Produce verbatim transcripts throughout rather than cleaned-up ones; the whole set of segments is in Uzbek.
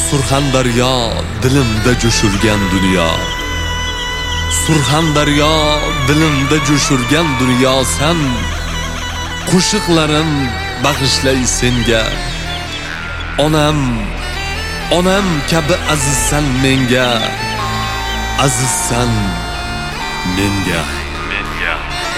Surxondaryo dilimda jo'shurgan dunyo. Surxondaryo dilimda jo'shurgan dunyo sen. Qo'shiqlarim bag'ishlay senga. Onam, onam kabi azizsan menga. Azizsan menga. Menga.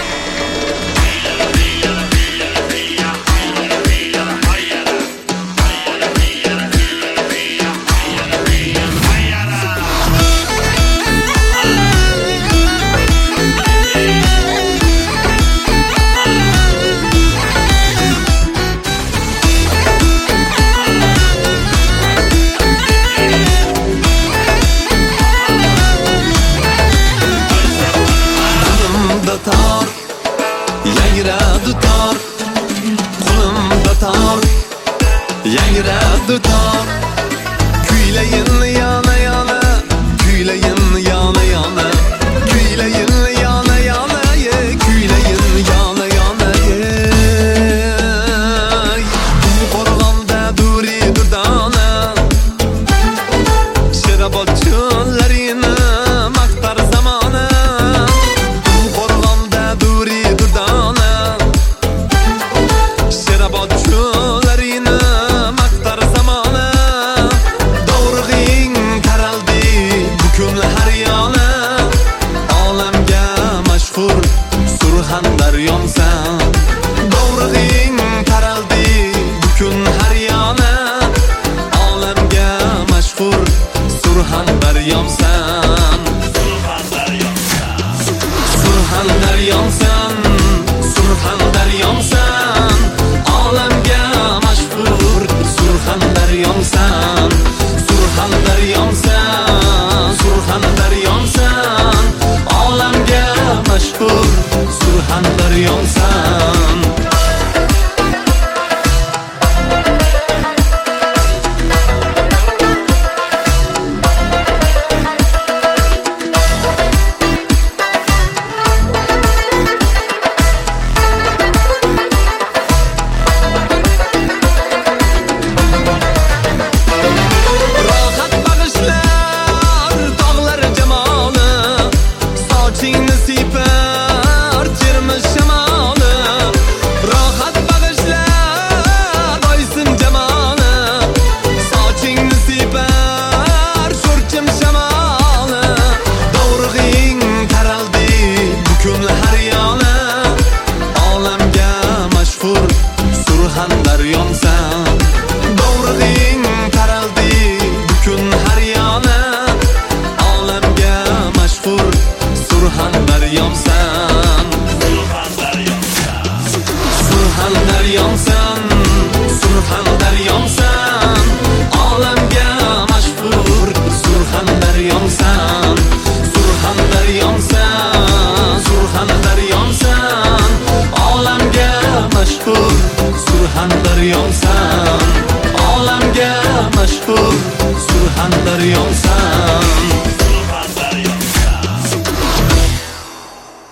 Tor, yangradi tor, qo'limda tor, yangradi tor. Kuylayin yana yana, kuylayin yana yana, kuylayin yana yana, ye kuylayin yana yana, ye. Bu qo'rg'onda duri durdona, Sherobod cho'llarini maqtar zamona. Surxondaryomsan, do'rig'ing taraldi butun har yana. Olamga mashhur Surxondaryomsan, Surxondaryomsan, Surxondaryomsan. Olamga mashhur Surxondaryomsan, Surxondaryomsan, Surxondaryomsan. Olamga mashhur Surxondaryomsan. Rohat bag'ishlar tog'lar jamoli, sochingni siypar termiz shamoli. Rohat bag'ishlar oysin jamoli, sochingni siypar sho'rchim shamoli. Do'rig'ing taraldi butun har yana. Olamga mashhur Surxondaryomsan, do'rig'ing taraldi butun har yana. Olamga mashhur Surxondaryomsan, Surxondaryomsan, Surxondaryomsan. Olamga mashhur Surxondaryomsan, Surxondaryomsan, Surxondaryomsan. Olamga mashhur Surxondaryomsan, olamga mashhur Surxondaryomsan.